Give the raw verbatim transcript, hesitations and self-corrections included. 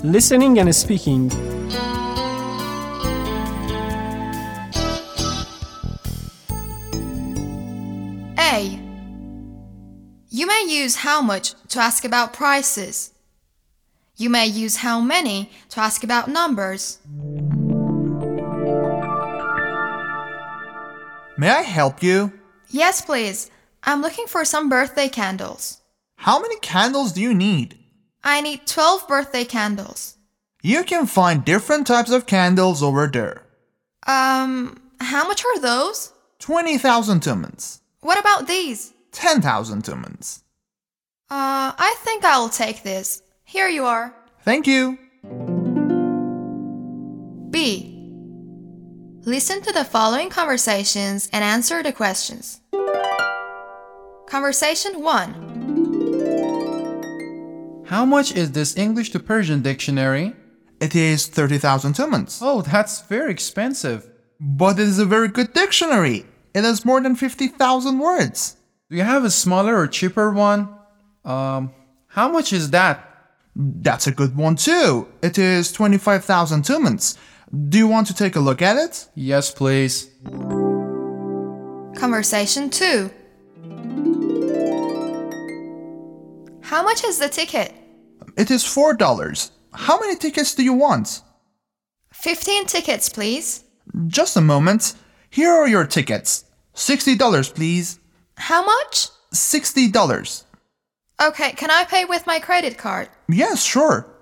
Listening and speaking. A. You may use how much to ask about prices. You may use how many to ask about numbers. May I help you? Yes, please. I'm looking for some birthday candles. How many candles do you need? I need twelve birthday candles. You can find different types of candles over there. Um, how much are those? twenty thousand tumens. What about these? ten thousand tumens. Uh, I think I'll take this. Here you are. Thank you. B. Listen to the following conversations and answer the questions. Conversation one. How much is this English to Persian dictionary? It is thirty thousand tumens. Oh, that's very expensive. But it is a very good dictionary. It has more than fifty thousand words. Do you have a smaller or cheaper one? Um, how much is that? That's a good one too. It is twenty-five thousand tumens. Do you want to take a look at it? Yes, please. Conversation two. How much is the ticket? It is four dollars. How many tickets do you want? Fifteen tickets, please. Just a moment. Here are your tickets. sixty dollars, please. How much? sixty dollars. Okay, can I pay with my credit card? Yes, sure.